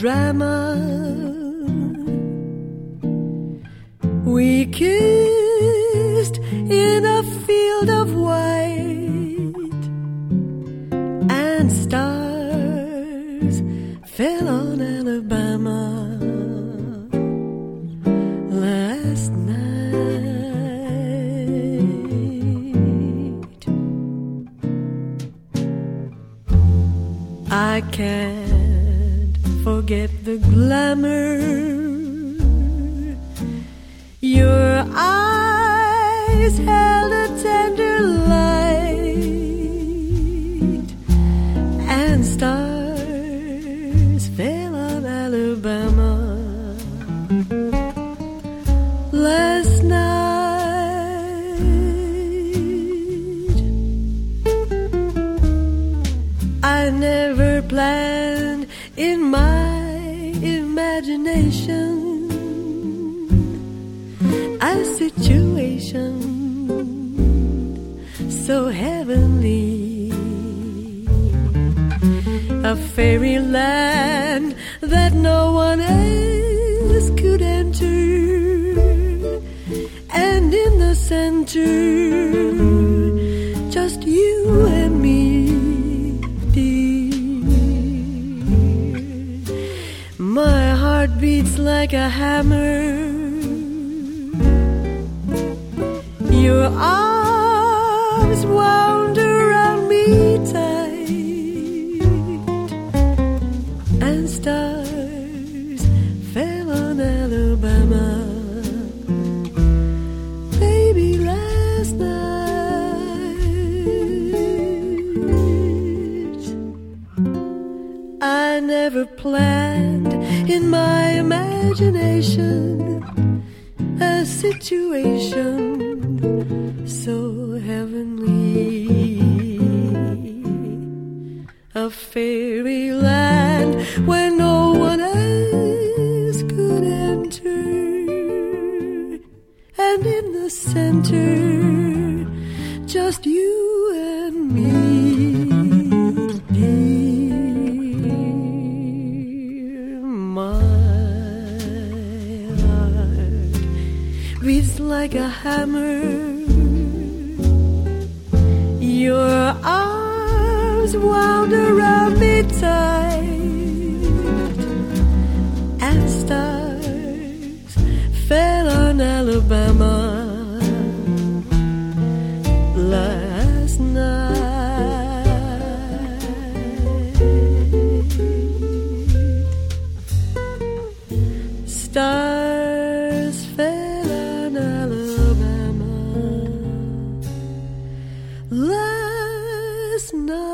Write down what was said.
drama. We kissed in a field of white, and stars fell on Alabama last night. I can't forget the glamour your eyes held, a tender light, and stars fell on Alabama last night. I never planned in my imagination a situation so heavenly, a fairyland that no one else could enter, and in the center just you and me, dear. My heart beats like a hammer, your arms wound around me tight, and stars fell on Alabama, baby, last night. I never planned in my imagination a situation so heavenly, a fairyland where no one else could enter, and in the center just you and me, dear. My heart beats like a hammer, your arms wound around me tight, and stars fell on Alabama last night. Stars fell on Alabama last night.